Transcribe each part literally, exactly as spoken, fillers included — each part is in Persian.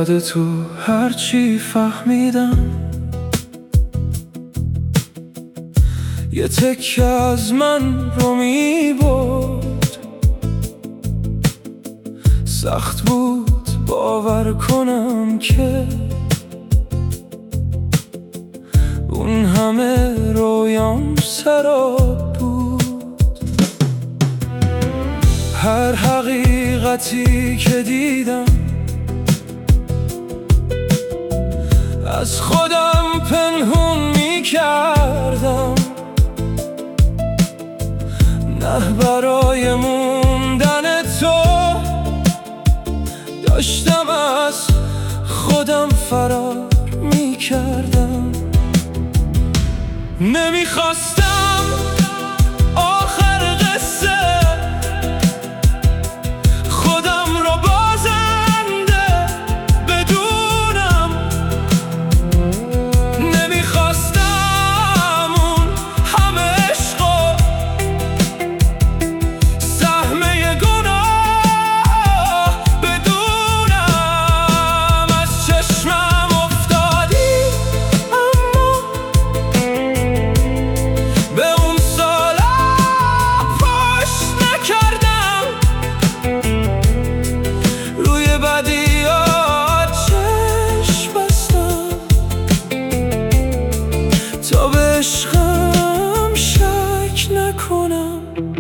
یاد تو هرچی فهمیدم یه تکه از من رو می برد. سخت بود باور کنم که اون همه رویام سراب بود. هر حقیقتی که دیدم از خودم پنهون می کردم، نه برای موندن تو داشتم از خودم فرار می کردم. نمیخواستم آخر قصه خودم رو بازنده بدونم. نمیخواستم اون همه عشقو سهمه گناه بدونم. از چشمم افتادی اما به اون سالا پشت نکردم. روی بدیات چشم بستم تا به عشقم شک نکنم.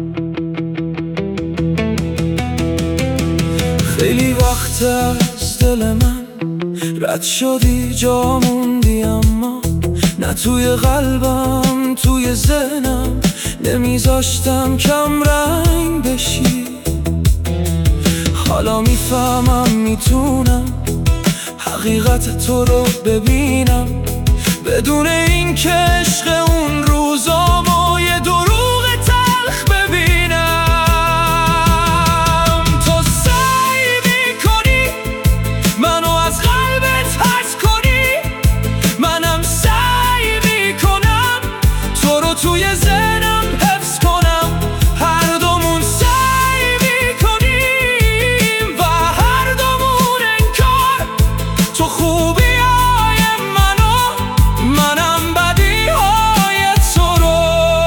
خیلی وقت از دل من رد شدی، جا موندی، اما نه توی قلبم، توی ذهنم نمیذاشتم کم رنگ بشی. حالا میفهمم میتونم حقیقت تو رو ببینم بدون این که عشق اون روزامو یه دروغ تلخ ببینم. تو سعی میکنی منو از قلبت حذف کنی، منم سعی میکنم تو رو توی ذهنم حفظ کنم. هر دومون سعی میکنیم و هر دومون انکار تو خوبی های منو، منم بدی های تو رو.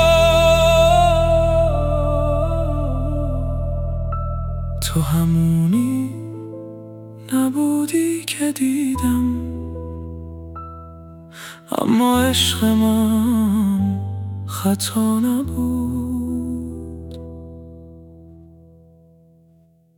تو همونی نبودی که دیدم، اما عشق من خطا نبود.